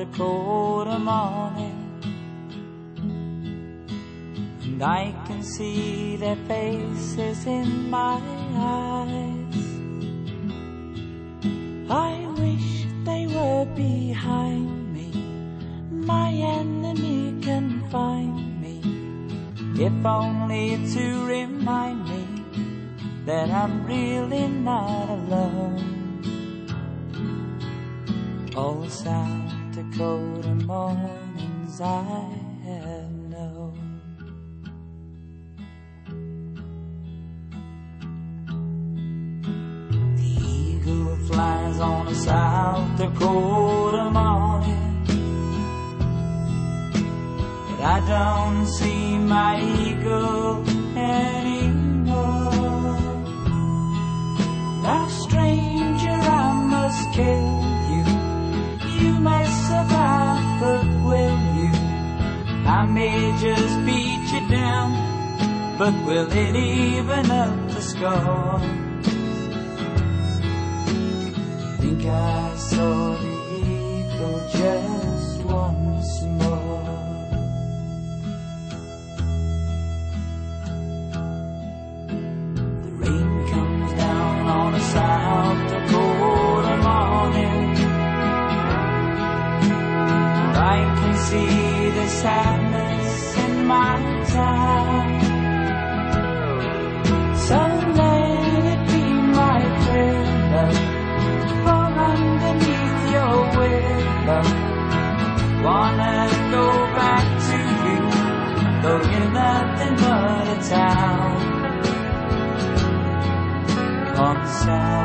Dakota morning, and I can see their faces in my eyes. I wish they were behind me, my enemy can find me, if only to remind me that I'm really not alone. All South Dakota mornings I have known. The eagle flies on a South Dakota morning, but I don't see my eagle anymore. Now stranger, I must kill you. You may survive, but will you? I may just beat you down, but will it even up the score? Think I saw the eagle just once more. The rain comes down on a South Dakota morning, I can see the sadness in my town. So let it be my prayer, love, fall underneath your willow. Wanna go back to you, though you're nothing but a town on the South